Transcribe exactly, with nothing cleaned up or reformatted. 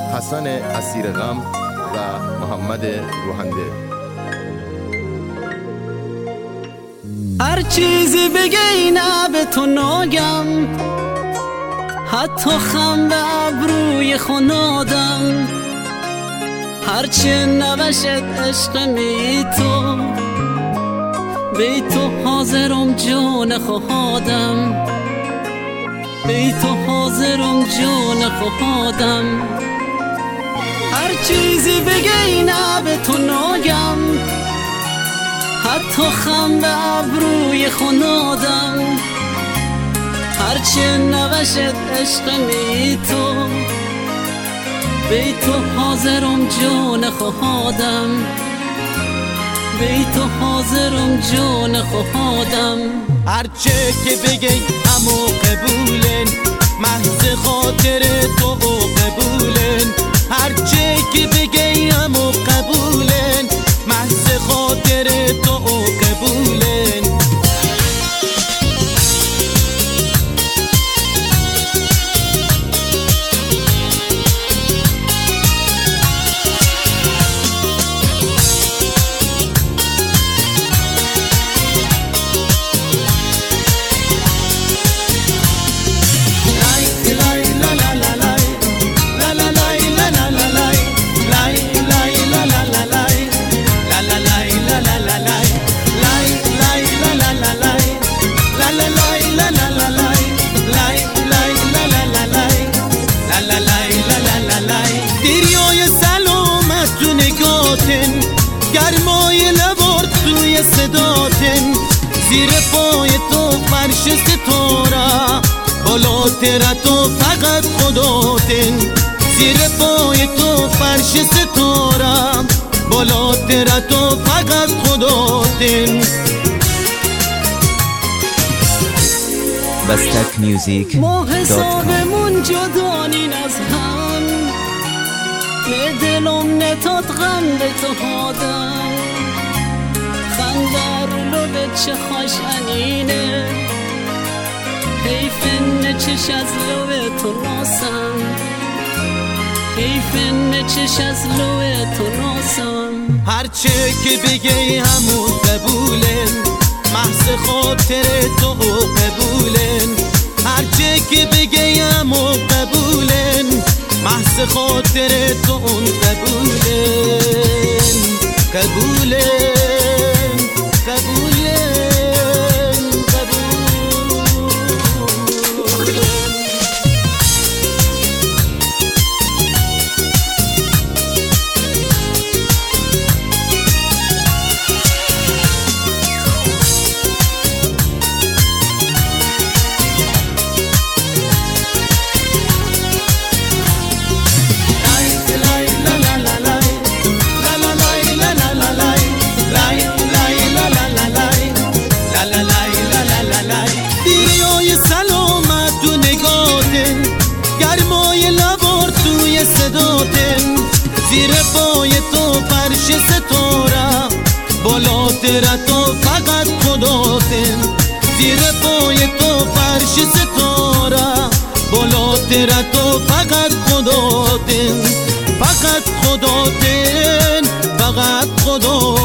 حسن اسیر غم و محمد روحنده. هر چیزی بگی نه به تو ناگم، حتی خم به ابروی خونادم. هرچه نوشت عشق می تو، بی تو حاضرم جون خواهدم، بی تو حاضرم جون خواهدم. هر چیزی بگی نه به تو ناگم، حتی خم به ابروی خونادم. هرچه نوشت عشق می تو، بی تو حاضرم جون خواهدم، بی تو حاضرم جون خواهدم. هرچه که بگی همو قبولن، محض خاطر تو قبولن. هرچه که بگی همو قبولن، محض خاطر تو قبولن. گرمای لبارد توی صداتن، زیر پای تو فرش ستاره، بالاتر تو فقط خداتن. زیر پای تو فرش ستاره، بالاتر تو فقط خداتن. بستک میوزیک ما حسابمون جدانین از هم، به دلم نتاد غم به تو هادم. خندر لب چه خوشنینه، حیف نچش از لب تو ناسم، حیف نچش از لب تو ناسم. هرچه که بگی همون قبولن، محض خاطر تو قبولن. هرچه که بگی همون قبولن، محض خاطر تو اون قبولن. قبولن قبولن صداتن. زیر پای تو فرش ستاره، بالاتر تو فقط خداتن. زیر پای تو فرش ستاره، بالاتر تو فقط خداتن. فقط خداتن، فقط خداتن.